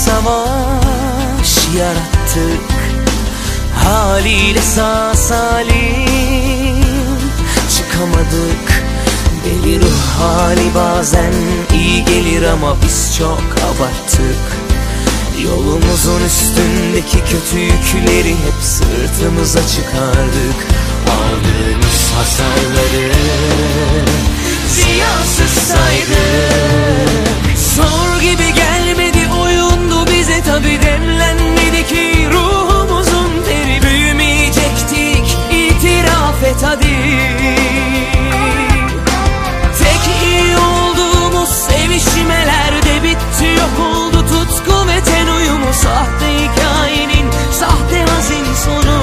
savaş yarattık. Haliyle sağ salim çıkamadık. Deli ruh hali bazen iyi gelir ama biz çok abarttık. Yolumuzun üstündeki kötü yükleri hep sırtımıza çıkardık. Aldığımız hasarları ziyasız saydık. Zor gibi gelmedi, oyundu bize tabi, demlenmedi ki ruhumuzun teri. Büyümeyecektik, itiraf et hadi. Tek iyi olduğumuz sevişmelerde bitti, yok oldu tutku ve ten uyumu. Sahte hikayenin sahte hazin sonu.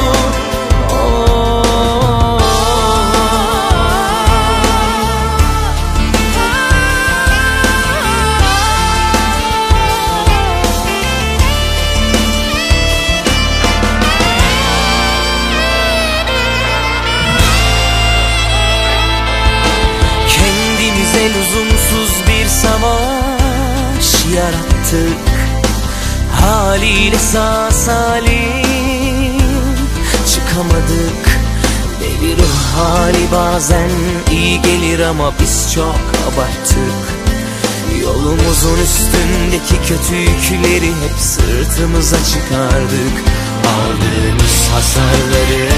Lüzumsuz bir savaş yarattık. Haliyle sağ salim çıkamadık. Deli ruh hali bazen iyi gelir ama biz çok abarttık. Yolumuzun üstündeki kötü yükleri hep sırtımıza çıkardık. Aldığımız hasarları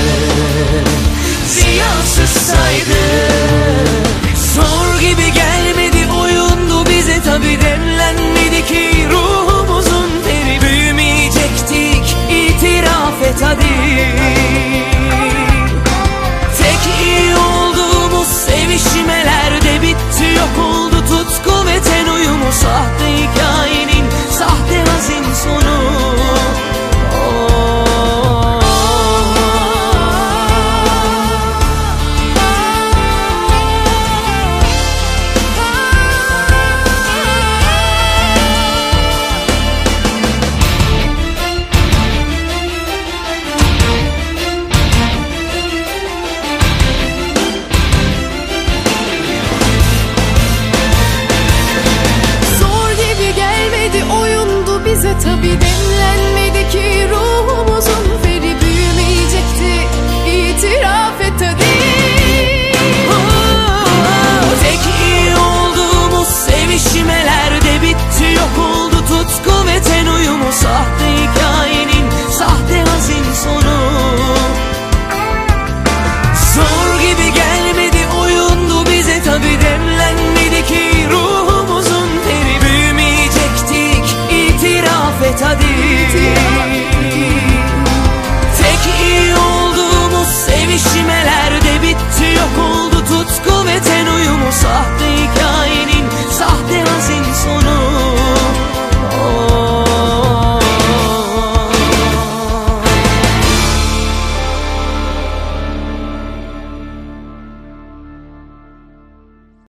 ziyasız saydık. Zor gibi gelmedi, oyundu bize tabi, demlenmedi ki